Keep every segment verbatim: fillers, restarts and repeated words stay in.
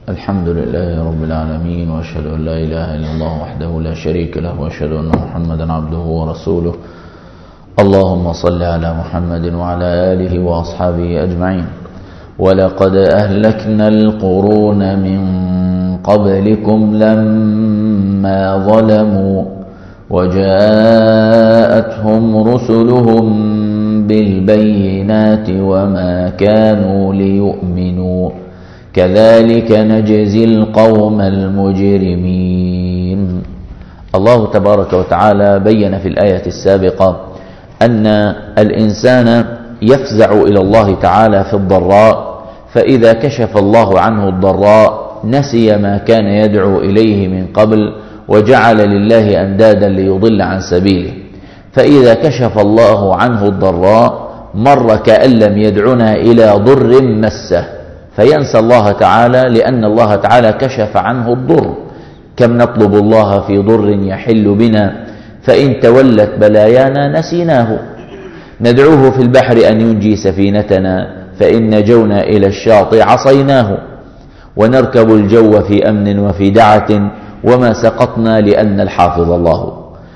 الحمد لله رب العالمين، وأشهد أن لا إله إلا الله وحده لا شريك له، وأشهد أن محمدا عبده ورسوله. اللهم صل على محمد وعلى آله وأصحابه أجمعين. ولقد أهلكنا القرون من قبلكم لما ظلموا وجاءتهم رسلهم بالبينات وما كانوا ليؤمنوا كذلك نجزي القوم المجرمين. الله تبارك وتعالى بين في الآية السابقة أن الإنسان يفزع إلى الله تعالى في الضراء، فإذا كشف الله عنه الضراء نسي ما كان يدعو إليه من قبل وجعل لله أندادا ليضل عن سبيله. فإذا كشف الله عنه الضراء مر كأن لم يدعنا إلى ضر مسه، فينسى الله تعالى لأن الله تعالى كشف عنه الضر. كم نطلب الله في ضر يحل بنا فإن تولت بلايانا نسيناه، ندعوه في البحر أن ينجي سفينتنا فإن نجونا إلى الشاطئ عصيناه، ونركب الجو في أمن وفي دعة وما سقطنا لأن الحافظ الله.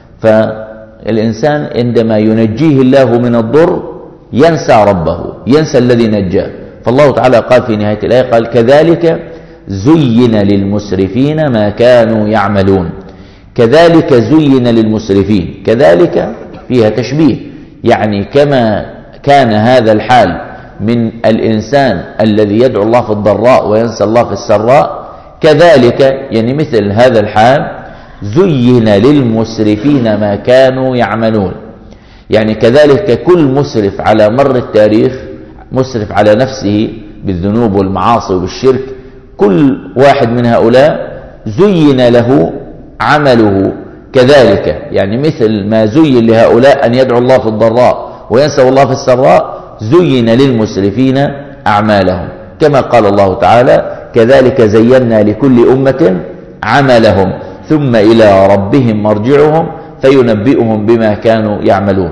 فالإنسان عندما ينجيه الله من الضر ينسى ربه، ينسى الذي نجاه. فالله تعالى قال في نهاية الآية قال كذلك زين للمسرفين ما كانوا يعملون. كذلك زين للمسرفين، كذلك فيها تشبيه، يعني كما كان هذا الحال من الإنسان الذي يدعو الله في الضراء وينسى الله في السراء، كذلك يعني مثل هذا الحال زين للمسرفين ما كانوا يعملون. يعني كذلك كل مسرف على مر التاريخ، مسرف على نفسه بالذنوب والمعاصي وبالشرك، كل واحد من هؤلاء زين له عمله كذلك، يعني مثل ما زين لهؤلاء أن يدعو الله في الضراء وينسوا الله في السراء، زين للمسرفين أعمالهم، كما قال الله تعالى كذلك زينا لكل أمة عملهم ثم إلى ربهم مرجعهم فينبئهم بما كانوا يعملون.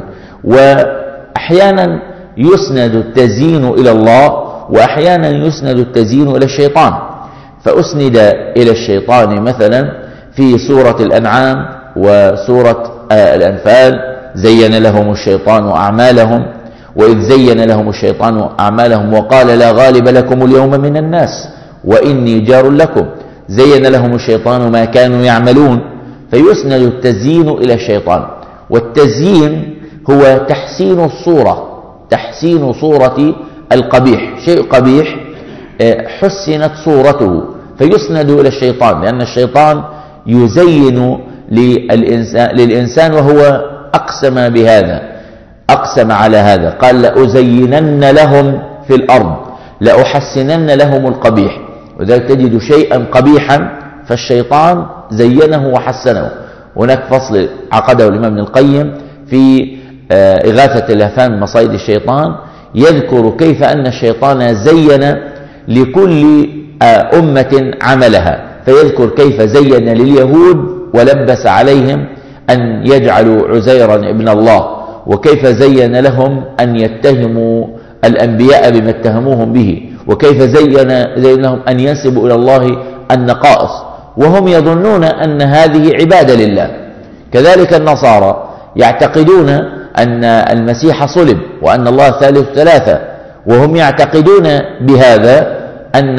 وأحيانا يسند التزيين إلى الله، وأحيانا يسند التزيين إلى الشيطان. فأسند إلى الشيطان مثلا في سورة الأنعام وسورة الأنفال زين لهم الشيطان أعمالهم، وإذ زين لهم الشيطان أعمالهم وقال لا غالب لكم اليوم من الناس وإني جار لكم، زين لهم الشيطان ما كانوا يعملون. فيسند التزيين إلى الشيطان. والتزيين هو تحسين الصورة، تحسين صورة القبيح، شيء قبيح حسنت صورته فيسند إلى الشيطان، لأن الشيطان يزين للإنسان, للإنسان وهو أقسم بهذا، أقسم على هذا، قال لأزينن لهم في الأرض، لأحسنن لهم القبيح. وذلك تجد شيئا قبيحا فالشيطان زينه وحسنه. هناك فصل عقده الإمام ابن القيم في إغاثة اللهفان مصائد الشيطان، يذكر كيف أن الشيطان زين لكل أمة عملها، فيذكر كيف زين لليهود ولبس عليهم أن يجعلوا عزيرا ابن الله، وكيف زين لهم أن يتهموا الأنبياء بما اتهموهم به، وكيف زين, زين لهم أن ينسبوا إلى الله النقائص وهم يظنون أن هذه عبادة لله. كذلك النصارى يعتقدون أن المسيح صلب وأن الله ثالث ثلاثة، وهم يعتقدون بهذا أن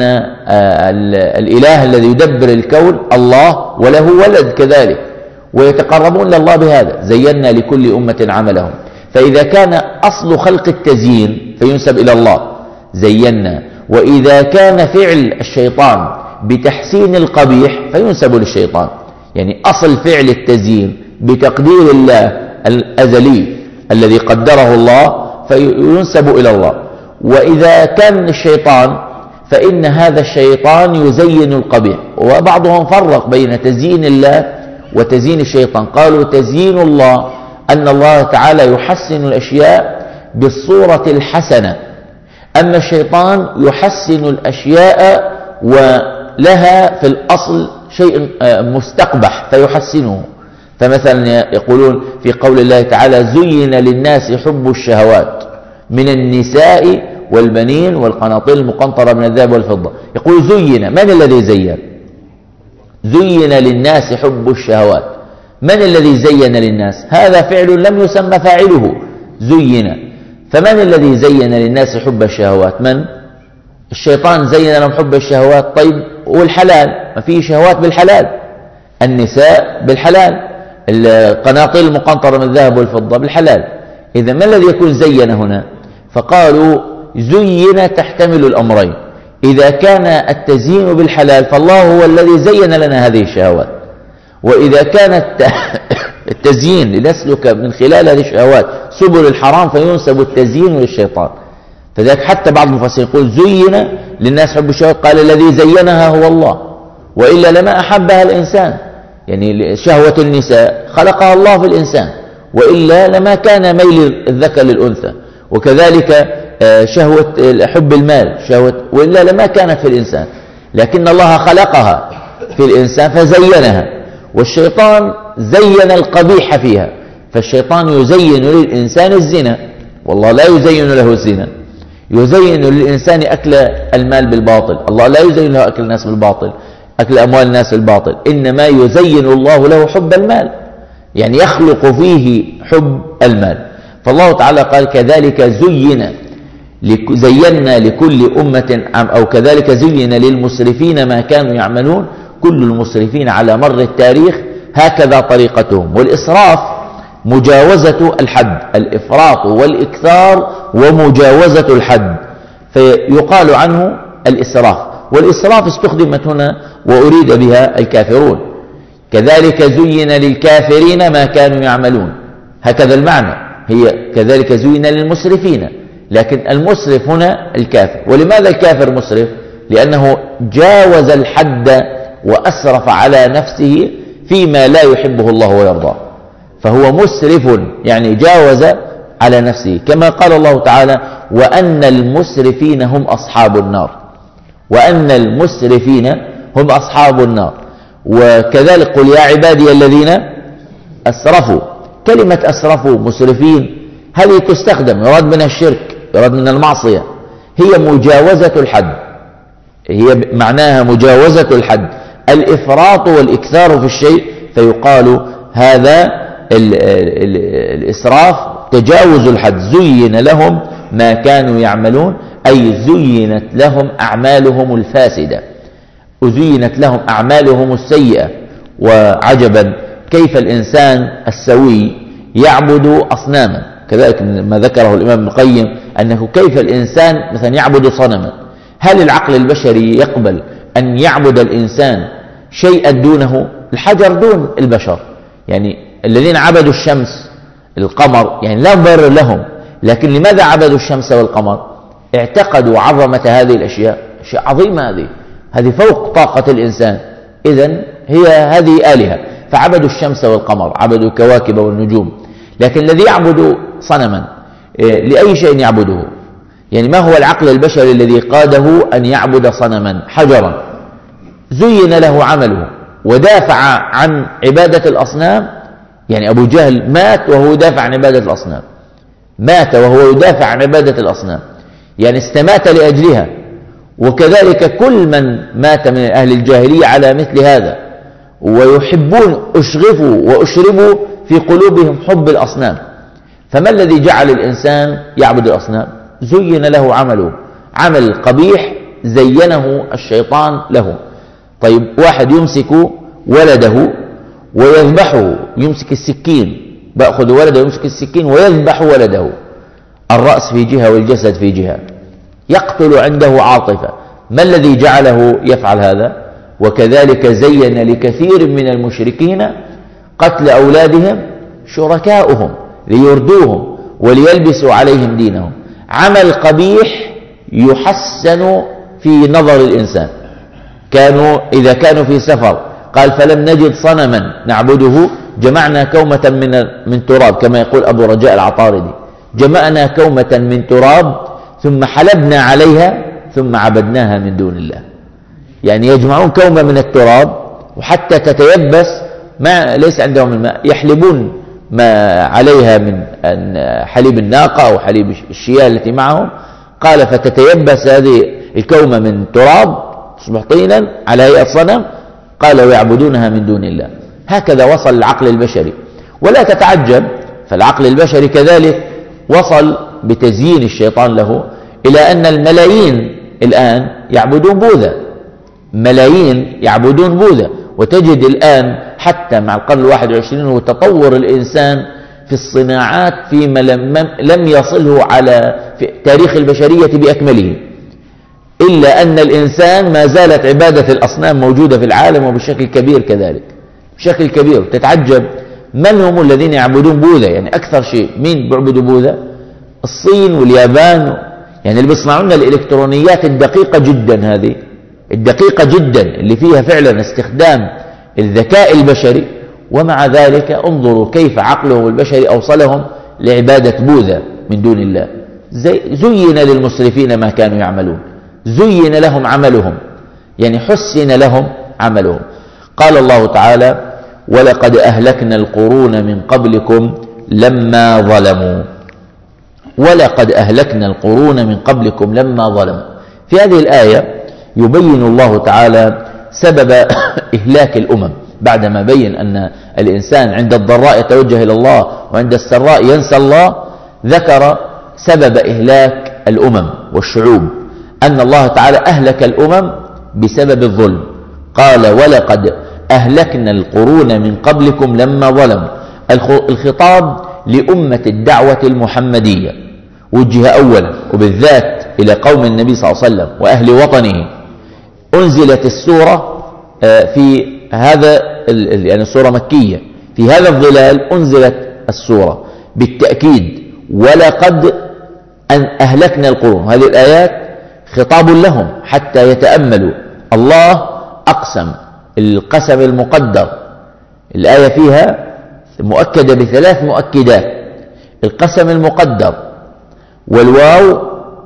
الإله الذي يدبر الكون الله وله ولد كذلك، ويتقربون لله بهذا. زينا لكل أمة عملهم. فإذا كان أصل خلق التزيين فينسب إلى الله زينا، وإذا كان فعل الشيطان بتحسين القبيح فينسب للشيطان. يعني أصل فعل التزيين بتقدير الله الأزلي الذي قدره الله فينسب إلى الله. وإذا كان الشيطان فإن هذا الشيطان يزين القبيح. وبعضهم فرق بين تزيين الله وتزيين الشيطان، قالوا تزيين الله أن الله تعالى يحسن الأشياء بالصورة الحسنة، أما الشيطان يحسن الأشياء ولها في الأصل شيء مستقبح فيحسنه. فمثلا يقولون في قول الله تعالى زين للناس حب الشهوات من النساء والبنين والقناطير المقنطرة من الذهب والفضة. يقول زين، من الذي زين؟ زين للناس حب الشهوات. من الذي زين للناس؟ هذا فعل لم يسمى فاعله، زين. فمن الذي زين للناس حب الشهوات؟ من؟ الشيطان زين لهم حب الشهوات. طيب والحلال؟ ما فيه شهوات بالحلال، النساء بالحلال، القناطير المقنطرة من الذهب والفضة بالحلال. إذا ما الذي يكون زين هنا؟ فقالوا زين تحتمل الأمرين. إذا كان التزيين بالحلال فالله هو الذي زين لنا هذه الشهوات، وإذا كان التزيين لنسلك من خلال هذه الشهوات سبل الحرام فينسب التزيين للشيطان. فذلك حتى بعض المفسرين يقول زين للناس حب الشهوات، قال الذي زينها هو الله، وإلا لما أحبها الإنسان. يعني شهوة النساء خلقها الله في الإنسان، وإلا لما كان ميل الذكر للأنثى. وكذلك شهوة حب المال شهوة، وإلا لما كانت في الإنسان، لكن الله خلقها في الإنسان فزينها. والشيطان زين القبيح فيها، فالشيطان يزين للإنسان الزنا، والله لا يزين له الزنا. يزين للإنسان أكل المال بالباطل، الله لا يزين له أكل الناس بالباطل، أكل أموال الناس بالباطل، إنما يزين الله له حب المال، يعني يخلق فيه حب المال. فالله تعالى قال كذلك زين زينا لكل أمة، أو كذلك زين للمسرفين ما كانوا يعملون. كل المسرفين على مر التاريخ هكذا طريقتهم. والإسراف مجاوزة الحد، الإفراط والإكثار ومجاوزة الحد، فيقال عنه الإسراف. والإسراف استخدمت هنا وأريد بها الكافرون. كذلك زين للكافرين ما كانوا يعملون، هكذا المعنى، هي كذلك زين للمسرفين، لكن المسرف هنا الكافر. ولماذا الكافر مسرف؟ لأنه جاوز الحد وأسرف على نفسه فيما لا يحبه الله ويرضاه، فهو مسرف يعني جاوز على نفسه، كما قال الله تعالى وأن المسرفين هم أصحاب النار، وأن المسرفين هم أصحاب النار. وكذلك قل يا عبادي الذين أسرفوا. كلمة أسرفوا مسرفين هذه تستخدم، يراد منها الشرك، يراد من المعصية، هي مجاوزة الحد، هي معناها مجاوزة الحد، الإفراط والإكثار في الشيء، فيقال هذا ال ال الإسراف تجاوز الحد. زين لهم ما كانوا يعملون، أي زينت لهم أعمالهم الفاسدة، أزينت لهم أعمالهم السيئة. وعجبا كيف الإنسان السوي يعبد أصناما، كذلك ما ذكره الإمام ابن القيم أنه كيف الإنسان مثلا يعبد صنما. هل العقل البشري يقبل أن يعبد الإنسان شيئا دونه؟ الحجر دون البشر، يعني الذين عبدوا الشمس القمر يعني لا مبرر لهم، لكن لماذا عبدوا الشمس والقمر؟ اعتقدوا عظمة هذه الأشياء، أشياء عظيمة، هذه هذه فوق طاقة الإنسان، إذن هي هذه آلهة، فعبدوا الشمس والقمر، عبدوا الكواكب والنجوم. لكن الذي يعبد صنما لأي شيء يعبده؟ يعني ما هو العقل البشري الذي قاده أن يعبد صنما حجرا؟ زين له عمله ودافع عن عبادة الأصنام. يعني أبو جهل مات وهو يدافع عن عبادة الأصنام، مات وهو يدافع عن عبادة الأصنام، يعني استمات لأجلها. وكذلك كل من مات من أهل الجاهلية على مثل هذا، ويحبون أشغفوا وأشربوا في قلوبهم حب الأصنام. فما الذي جعل الإنسان يعبد الأصنام؟ زين له عمله، عمل قبيح زينه الشيطان له. طيب واحد يمسك ولده ويذبحه، يمسك السكين، بأخذ ولده يمسك السكين ويذبح ولده، الرأس في جهة والجسد في جهة، يقتل عنده عاطفة. ما الذي جعله يفعل هذا؟ وكذلك زين لكثير من المشركين قتل أولادهم شركاؤهم ليردوهم وليلبسوا عليهم دينهم. عمل قبيح يحسن في نظر الإنسان. كانوا إذا كانوا في سفر قال فلم نجد صنما نعبده جمعنا كومة من من تراب، كما يقول أبو رجاء العطاردي، جمعنا كومة من تراب ثم حلبنا عليها ثم عبدناها من دون الله. يعني يجمعون كومة من التراب وحتى تتيبس، ما ليس عندهم الماء، يحلبون ما عليها من حليب الناقة أو حليب الشياه التي معهم، قال فتتيبس هذه الكومة من تراب تصبح طينا على هيئة صنم، قال ويعبدونها من دون الله. هكذا وصل العقل البشري. ولا تتعجب، فالعقل البشري كذلك وصل بتزيين الشيطان له إلى أن الملايين الآن يعبدون بوذا، ملايين يعبدون بوذا. وتجد الآن حتى مع القرن الواحد والعشرين وتطور الإنسان في الصناعات فيما لم يصله على في تاريخ البشرية بأكمله، إلا أن الإنسان ما زالت عبادة الأصنام موجودة في العالم وبشكل كبير كذلك، بشكل كبير. تتعجب من هم الذين يعبدون بوذا؟ يعني أكثر شيء مين بيعبدوا بوذا؟ الصين واليابان، يعني اللي بيصنعون الإلكترونيات الدقيقة جدا، هذه الدقيقة جدا اللي فيها فعلا استخدام الذكاء البشري. ومع ذلك انظروا كيف عقلهم البشري أوصلهم لعبادة بوذا من دون الله. زي زين للمسرفين ما كانوا يعملون، زين لهم عملهم، يعني حسن لهم عملهم. قال الله تعالى ولقد أهلكنا القرون من قبلكم لما ظلموا، ولقد أهلكنا القرون من قبلكم لما ظلموا. في هذه الآية يبين الله تعالى سبب إهلاك الأمم، بعدما بين أن الإنسان عند الضراء يتوجه إلى الله وعند السراء ينسى الله، ذكر سبب إهلاك الأمم والشعوب، أن الله تعالى أهلك الأمم بسبب الظلم. قال ولقد أهلكنا القرون من قبلكم لما ظلموا. الخطاب لأمة الدعوة المحمدية وجه أولا وبالذات إلى قوم النبي صلى الله عليه وسلم وأهل وطنه. أنزلت السورة في هذا يعني السورة مكية، في هذا الظلال أنزلت السورة بالتأكيد ولقد أن أهلكنا القرون. هذه الآيات خطاب لهم حتى يتأملوا. الله أقسم القسم المقدر، الآية فيها مؤكدة بثلاث مؤكدات: القسم المقدر والواو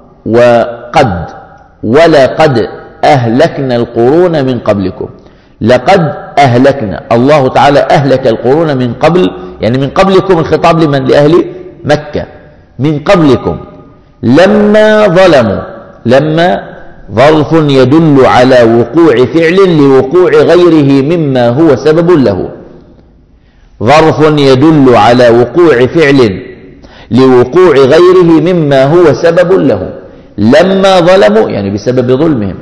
وقد، ولقد أهلكنا القرون من قبلكم. لقد أهلكنا، الله تعالى أهلك القرون من قبل، يعني من قبلكم الخطاب لمن؟ لأهل مكة، من قبلكم لما ظلموا. لما ظرف يدل على وقوع فعل لوقوع غيره مما هو سبب له، ظرف يدل على وقوع فعل لوقوع غيره مما هو سبب له. لما ظلموا يعني بسبب ظلمهم.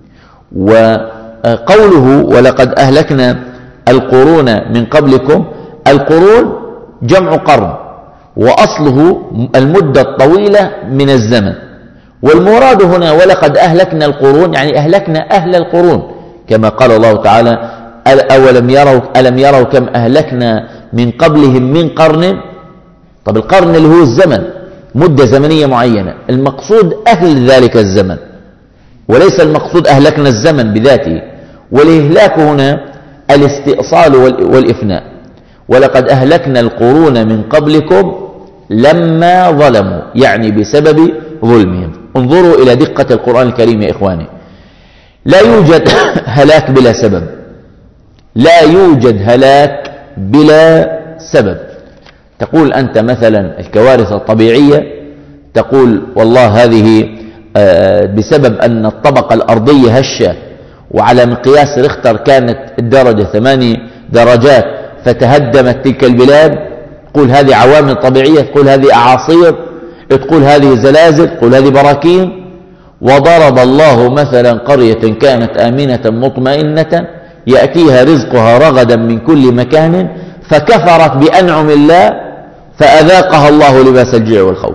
وقوله ولقد أهلكنا القرون من قبلكم، القرون جمع قرن، وأصله المدة الطويلة من الزمن. والمراد هنا ولقد أهلكنا القرون يعني أهلكنا أهل القرون، كما قال الله تعالى أولم يروا ألم يروا كم أهلكنا من قبلهم من قرن. طب القرن اللي هو الزمن، مدة زمنية معينة، المقصود أهل ذلك الزمن وليس المقصود أهلكنا الزمن بذاته. والإهلاك هنا الاستئصال والإفناء. ولقد أهلكنا القرون من قبلكم لما ظلموا يعني بسبب ظلمهم. انظروا إلى دقة القرآن الكريم يا إخواني، لا يوجد هلاك بلا سبب، لا يوجد هلاك بلا سبب. تقول أنت مثلا الكوارث الطبيعية، تقول والله هذه بسبب أن الطبقة الأرضية هشة وعلى مقياس ريختر كانت الدرجة ثماني درجات فتهدمت تلك البلاد، تقول هذه عوامل طبيعية، تقول هذه أعاصير، تقول هذه زلازل، تقول هذه براكين. وضرب الله مثلا قرية كانت آمنة مطمئنة يأتيها رزقها رغدا من كل مكان فكفرت بأنعم الله فأذاقها الله لباس الجوع والخوف.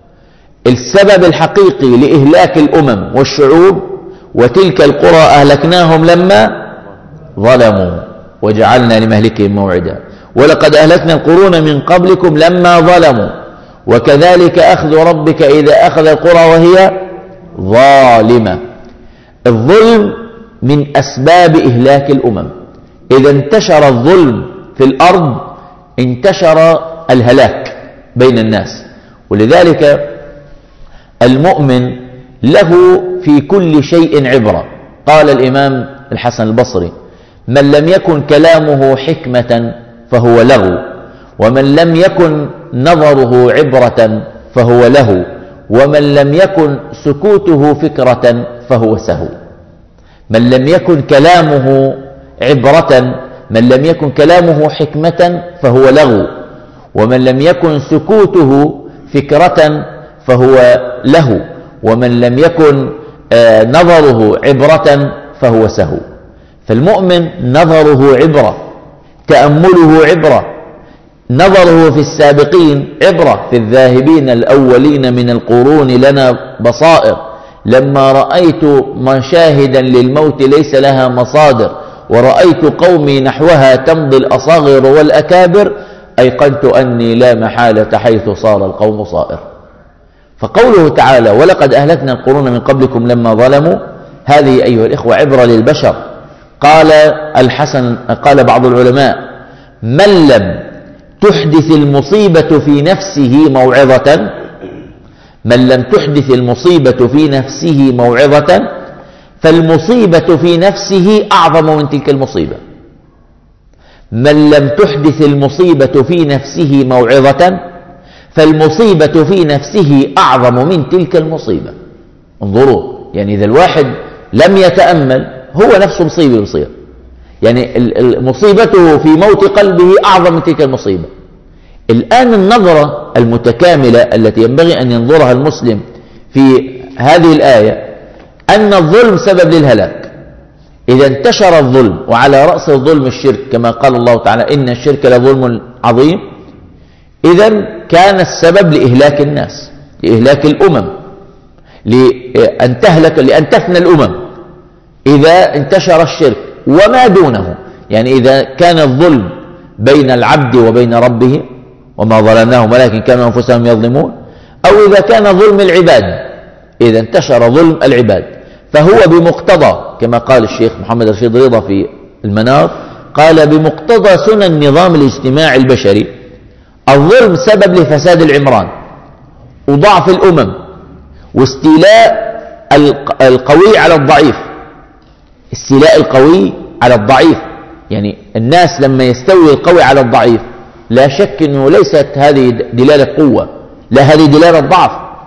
السبب الحقيقي لإهلاك الأمم والشعوب وتلك القرى أهلكناهم لما ظلموا وجعلنا لمهلكهم موعدا. ولقد أهلكنا القرون من قبلكم لما ظلموا وكذلك أخذ ربك إذا أخذ القرى وهي ظالمة. الظلم من أسباب إهلاك الأمم. إذا انتشر الظلم في الأرض انتشر الهلاك بين الناس. ولذلك المؤمن له في كل شيء عبرة. قال الإمام الحسن البصري: من لم يكن كلامه حكمة فهو لغو، ومن لم يكن نظره عبرة فهو له، ومن لم يكن سكوته فكرة فهو سهو. من لم يكن كلامه عبرة، من لم يكن كلامه حكمة فهو لغو، ومن لم يكن سكوته فكرة فهو لهو، ومن لم يكن نظره عبرة فهو سهو. فالمؤمن نظره عبرة، تأمله عبرة، نظره في السابقين عبرة، في الذاهبين الأولين من القرون لنا بصائر، لما رأيت مشاهدا للموت ليس لها مصادر، ورأيت قومي نحوها تمضي الأصاغر والأكابر، أيقنت أني لا محالة حيث صار القوم صائر. فقوله تعالى ولقد أهلكنا القرون من قبلكم لما ظلموا، هذه أيها الإخوة عبرة للبشر. قال الحسن، قال بعض العلماء: من لم تحدث المصيبة في نفسه موعظة، من لم تحدث المصيبة في نفسه موعظة فالمصيبة في نفسه أعظم من تلك المصيبة. من لم تحدث المصيبة في نفسه موعظة فالمصيبة في نفسه أعظم من تلك المصيبة. انظروا، يعني إذا الواحد لم يتأمل هو نفسه مصيبة يصير، يعني مصيبته في موت قلبه أعظم من تلك المصيبة. الآن النظرة المتكاملة التي ينبغي أن ينظرها المسلم في هذه الآية أن الظلم سبب للهلاك. إذا انتشر الظلم، وعلى رأس الظلم الشرك كما قال الله تعالى إن الشرك لظلم عظيم، إذا كان السبب لإهلاك الناس، لإهلاك الأمم، لأن تهلك، لأن تفنى الأمم إذا انتشر الشرك وما دونه. يعني إذا كان الظلم بين العبد وبين ربه وما ظلمناهم ولكن كانوا أنفسهم يظلمون، أو إذا كان ظلم العباد، إذا انتشر ظلم العباد، فهو بمقتضى كما قال الشيخ محمد رشيد رضا في المنار، قال بمقتضى سنن النظام الاجتماعي البشري الظلم سبب لفساد العمران وضعف الأمم واستيلاء القوي على الضعيف، استيلاء القوي على الضعيف. يعني الناس لما يستوي القوي على الضعيف لا شك أنه ليست هذه دلالة قوة، لا هذه دلالة ضعف.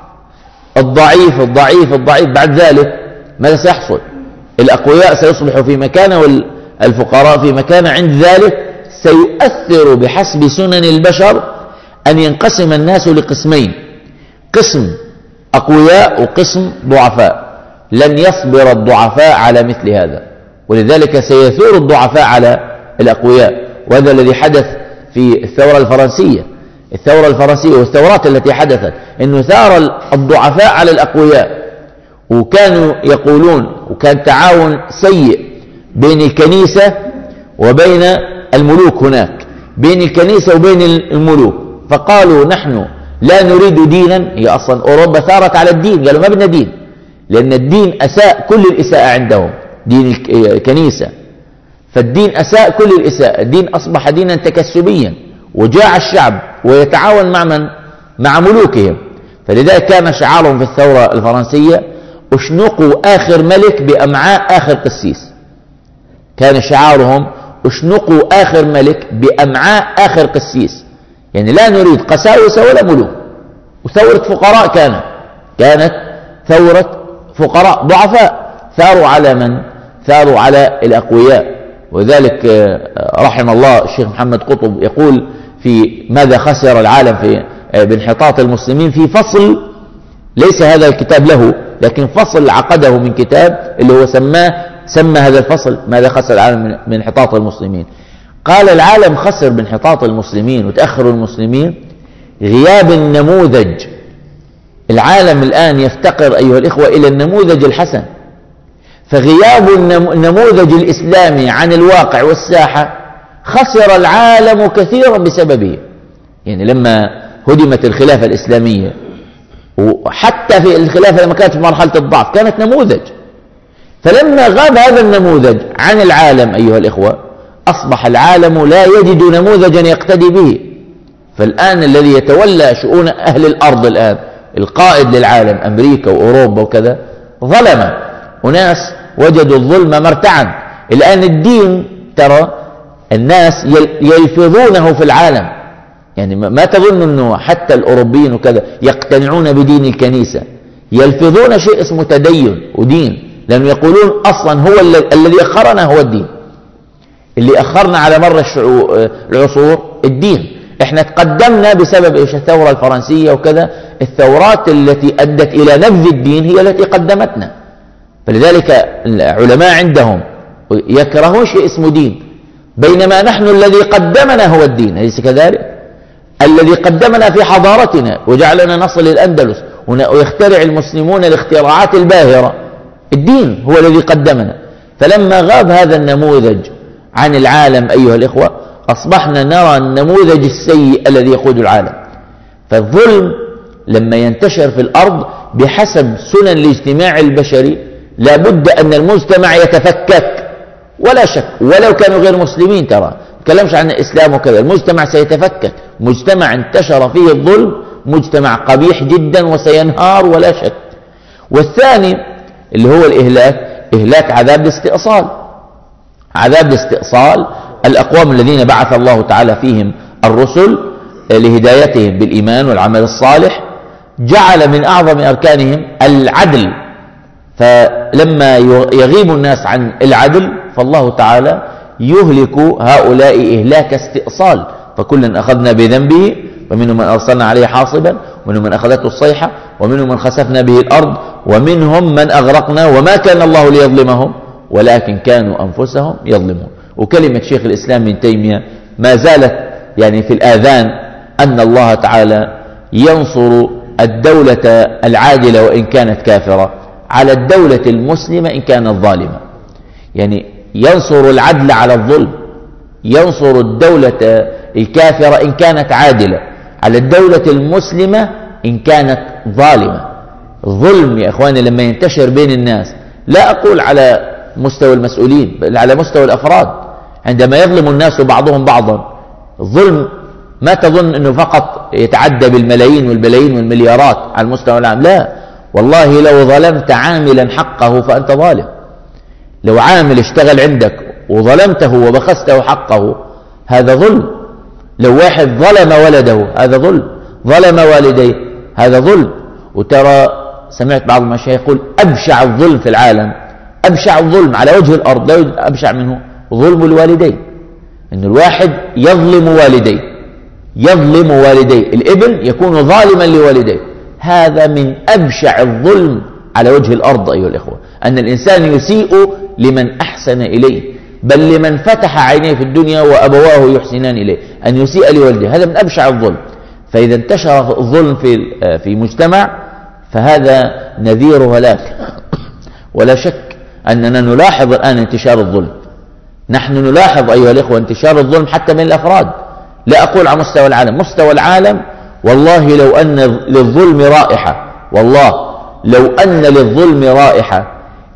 الضعيف الضعيف الضعيف بعد ذلك ماذا سيحصل؟ الأقوياء سيصبحوا في مكانه والفقراء في مكانه. عند ذلك سيؤثر بحسب سنن البشر أن ينقسم الناس لقسمين، قسم أقوياء وقسم ضعفاء. لن يصبر الضعفاء على مثل هذا، ولذلك سيثور الضعفاء على الأقوياء. وهذا الذي حدث في الثورة الفرنسية، الثورة الفرنسية والثورات التي حدثت، أنه ثار الضعفاء على الأقوياء، وكانوا يقولون، وكان تعاون سيء بين الكنيسة وبين الملوك هناك، بين الكنيسة وبين الملوك، فقالوا نحن لا نريد دينا. هي أصلا أوروبا ثارت على الدين، قالوا ما بدنا دين، لأن الدين أساء كل الإساءة عندهم، دين الكنيسة، فالدين أساء كل الإساءة، الدين أصبح دينا تكسبيا وجاع الشعب ويتعاون مع من؟ مع ملوكهم. فلذلك كان شعارهم في الثورة الفرنسية اشنقوا آخر ملك بأمعاء آخر قسيس. كان شعارهم اشنقوا آخر ملك بأمعاء آخر قسيس، يعني لا نريد قساوسة ولا ملوك. وثورة فقراء كانت كانت ثورة فقراء ضعفاء ثاروا على من؟ ثاروا على الأقوياء. وذلك رحم الله الشيخ محمد قطب يقول في ماذا خسر العالم في بانحطاط المسلمين، في فصل ليس هذا الكتاب له، لكن فصل عقده من كتاب اللي هو سماه سمى هذا الفصل ماذا خسر العالم من انحطاط المسلمين. قال العالم خسر بانحطاط المسلمين وتأخر المسلمين غياب النموذج. العالم الآن يفتقر أيها الإخوة إلى النموذج الحسن، فغياب النموذج الإسلامي عن الواقع والساحة خسر العالم كثيرا بسببه. يعني لما هدمت الخلافة الإسلامية، وحتى في الخلافة لما كانت في مرحلة الضعف كانت نموذج، فلما غاب هذا النموذج عن العالم أيها الإخوة أصبح العالم لا يجد نموذجا يقتدي به. فالآن الذي يتولى شؤون أهل الأرض الآن القائد للعالم أمريكا وأوروبا وكذا ظلم وناس وجدوا الظلم مرتعا. الآن الدين ترى الناس يلفظونه في العالم، يعني ما تظن أنه حتى الأوروبيين وكذا يقتنعون بدين الكنيسة، يلفظون شيء اسمه تدين ودين، لأنه يقولون أصلا هو الذي أخرنا هو الدين، اللي أخرنا على مر العصور الدين. احنا تقدمنا بسبب ايش؟ الثورة الفرنسية وكذا، الثورات التي أدت إلى نبذ الدين هي التي قدمتنا. فلذلك العلماء عندهم يكرهون شيء اسمه دين، بينما نحن الذي قدمنا هو الدين، أليس كذلك؟ الذي قدمنا في حضارتنا وجعلنا نصل الأندلس ويخترع المسلمون الاختراعات الباهرة، الدين هو الذي قدمنا. فلما غاب هذا النموذج عن العالم أيها الإخوة، أصبحنا نرى النموذج السيء الذي يقود العالم. فالظلم لما ينتشر في الأرض بحسب سنن الاجتماع البشري لا بد أن المجتمع يتفكك، ولا شك، ولو كانوا غير مسلمين. ترى نتكلمش عن الإسلام وكذا، المجتمع سيتفكك. مجتمع انتشر فيه الظلم مجتمع قبيح جدا وسينهار ولا شك. والثاني اللي هو الإهلاك، إهلاك عذاب الاستئصال. عذاب الاستئصال الأقوام الذين بعث الله تعالى فيهم الرسل لهدايتهم بالإيمان والعمل الصالح، جعل من أعظم أركانهم العدل. فلما يغيب الناس عن العدل فالله تعالى يهلك هؤلاء إهلاك استئصال. فكلا أخذنا بذنبه، ومنهم من أرسلنا عليه حاصبا، ومنهم من أخذته الصيحة، ومنهم من خسفنا به الأرض، ومنهم من أغرقنا وما كان الله ليظلمهم ولكن كانوا أنفسهم يظلمون. وكلمة شيخ الإسلام ابن تيمية ما زالت يعني في الآذان، أن الله تعالى ينصر الدولة العادلة وإن كانت كافرة على الدولة المسلمة إن كانت ظالمة. يعني ينصر العدل على الظلم، ينصر الدولة الكافرة إن كانت عادلة على الدولة المسلمة إن كانت ظالمة. الظلم يا إخواني لما ينتشر بين الناس، لا أقول على مستوى المسؤولين بل على مستوى الأفراد، عندما يظلم الناس بعضهم بعضا، الظلم ما تظن أنه فقط يتعدى بالملايين والبلايين والمليارات على المستوى العام، لا والله لو ظلمت عاملا حقه فأنت ظالم. لو عامل اشتغل عندك وظلمته وبخسته حقه هذا ظلم. لو واحد ظلم ولده هذا ظلم، ظلم والديه هذا ظلم. وترى سمعت بعض المشايخ يقول أبشع الظلم في العالم، أبشع الظلم على وجه الأرض لا يوجد أبشع منه ظلم الوالدين. إن الواحد يظلم والديه، يظلم والديه، الابن يكون ظالما لوالديه، هذا من أبشع الظلم على وجه الأرض أيها الإخوة. أن الإنسان يسيء لمن أحسن إليه، بل لمن فتح عينيه في الدنيا وأبواه يحسنان إليه، أن يسيء لوالديه هذا من أبشع الظلم. فإذا انتشر الظلم في في مجتمع فهذا نذير هلاك. ولا شك أننا نلاحظ الآن انتشار الظلم، نحن نلاحظ أيها الإخوة انتشار الظلم حتى من الأفراد، لا أقول على مستوى العالم، مستوى العالم والله لو أن للظلم رائحة، والله لو أن للظلم رائحة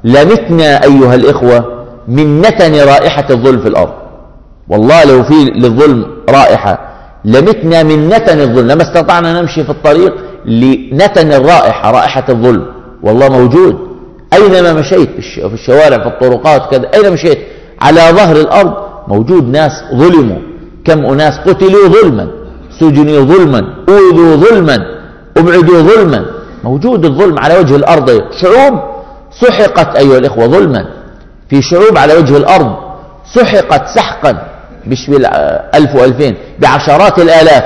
لمتنا أيها الإخوة من نتن رائحة الظلم في الأرض. والله لو في للظلم رائحة لمتنا من نتن الظلم، لما استطعنا نمشي في الطريق لنتن الرائحة، رائحة الظلم. والله موجود أينما مشيت، في الشوارع في الطرقات كذا، أين مشيت على ظهر الأرض موجود ناس ظلموا. كم أناس قتلوا ظلما، سجنوا ظلما، أوذوا ظلما، أبعدوا ظلما، موجود الظلم على وجه الأرض. شعوب سحقت أيها الإخوة ظلما، في شعوب على وجه الأرض سحقت سحقا مش بالألف وألفين بعشرات الآلاف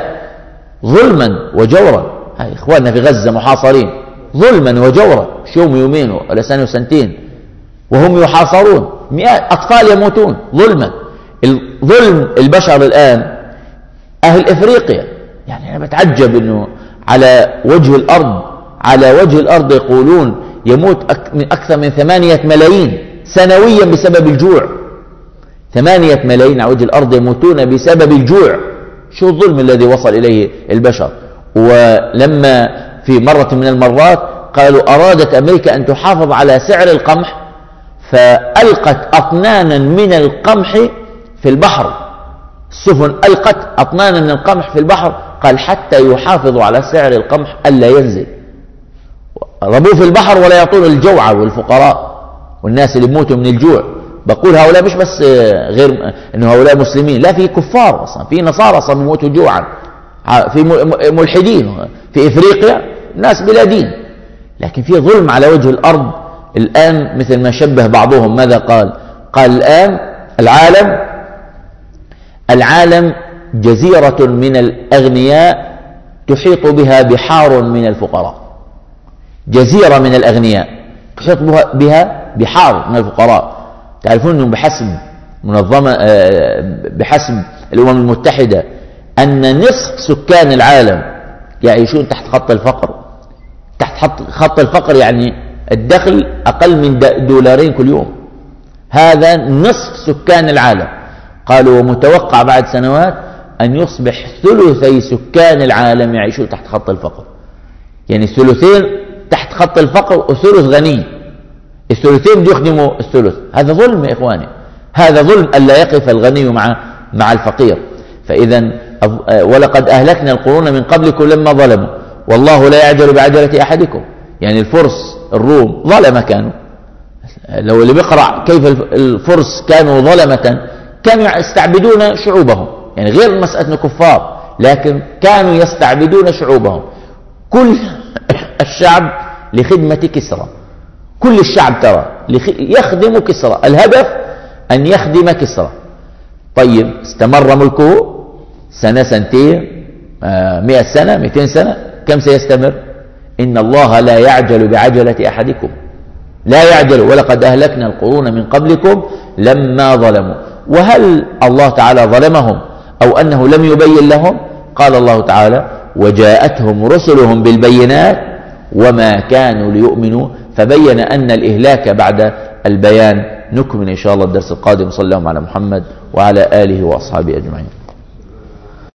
ظلما وجورا. هاي إخواننا في غزة محاصرين ظلما وجورا، مش يوم يومين ولا سنة وسنتين وهم يحاصرون، مئات أطفال يموتون ظلما. الظلم البشر الآن أهل إفريقيا، يعني أنا بتعجب أنه على وجه الأرض على وجه الأرض يقولون يموت أكثر من ثمانية ملايين سنويا بسبب الجوع. ثمانية ملايين على وجه الأرض يموتون بسبب الجوع. شو الظلم الذي وصل إليه البشر؟ ولما في مرة من المرات قالوا أرادت أمريكا أن تحافظ على سعر القمح فألقت أطنانا من القمح في البحر، السفن ألقت أطنانا من القمح في البحر، قال حتى يحافظوا على سعر القمح ألا ينزل. ربوه في البحر ولا يعطون الجوعى والفقراء والناس اللي بيموتوا من الجوع. بقول هؤلاء مش بس غير أنه هؤلاء مسلمين، لا في كفار أصلا، في نصارى أصلا بيموتوا جوعا. في ملحدين في إفريقيا، ناس بلا دين، لكن في ظلم على وجه الأرض الآن، مثل ما شبه بعضهم. ماذا قال؟ قال الآن العالم العالم جزيرة من الأغنياء تحيط بها بحار من الفقراء. جزيرة من الأغنياء تحيط بها بحار من الفقراء. تعرفون أنه بحسب منظمة بحسب الأمم المتحدة أن نصف سكان العالم يعيشون تحت خط الفقر. تحت خط الفقر يعني الدخل أقل من دولارين كل يوم. هذا نصف سكان العالم. قالوا ومتوقع بعد سنوات أن يصبح ثلثي سكان العالم يعيشون تحت خط الفقر. يعني ثلثين تحت خط الفقر وثلث غني. الثلثين يخدموا الثلث. هذا ظلم يا إخواني، هذا ظلم ألا يقف الغني مع مع الفقير. فإذا ولقد أهلكنا القرون من قبلكم لما ظلموا والله لا يعجل بعجلة أحدكم. يعني الفرس الروم ظلمة كانوا. لو اللي بيقرأ كيف الفرس كانوا ظلمة، كانوا يستعبدون شعوبهم، يعني غير مسألة كفار، لكن كانوا يستعبدون شعوبهم. كل الشعب لخدمة كسرى، كل الشعب ترى يخدم كسرى، الهدف أن يخدم كسرى. طيب استمر ملكه سنة سنتين مئة سنة مئتين سنة، كم سيستمر؟ إن الله لا يعجل بعجلة أحدكم، لا يعجل ولقد أهلكنا القرون من قبلكم لما ظلموا. وهل الله تعالى ظلمهم أو أنه لم يبين لهم؟ قال الله تعالى وجاءتهم رسلهم بالبينات وما كانوا ليؤمنوا، فبين أن الإهلاك بعد البيان. نكمل إن شاء الله الدرس القادم. صلى الله على محمد وعلى آله وأصحابه أجمعين.